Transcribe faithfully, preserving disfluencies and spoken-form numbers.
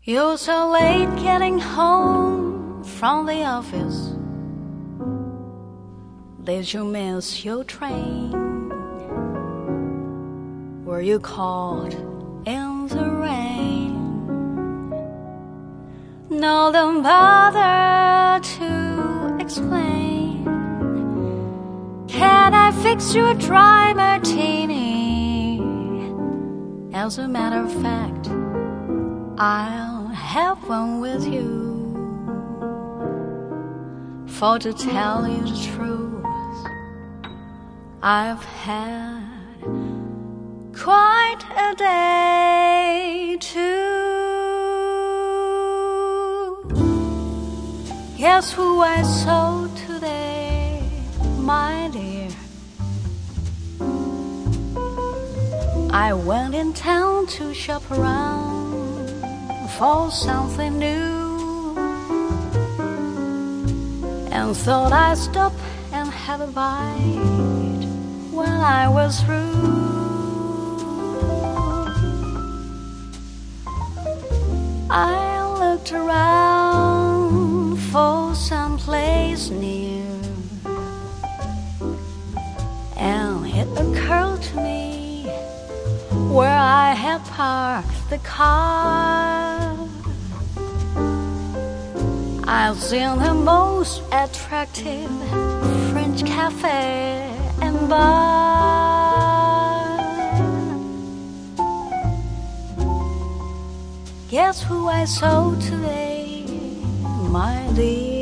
You're so late getting home from the office. Did you miss your train? Were you caught in the rain? No, don't bother to explain. Can I fix your dry martini? As a matter of fact, I'll have one with you. For to tell you the truth, I've had quite a day too. Guess who I saw today, my dear? I went in town to shop around for something new, and thought I'd stop and have a bite when I was through. I looked around for some place near, and it occurred to me where I had parked the car. I've seen the most attractive French cafe and bar. Guess who I saw today, my dear?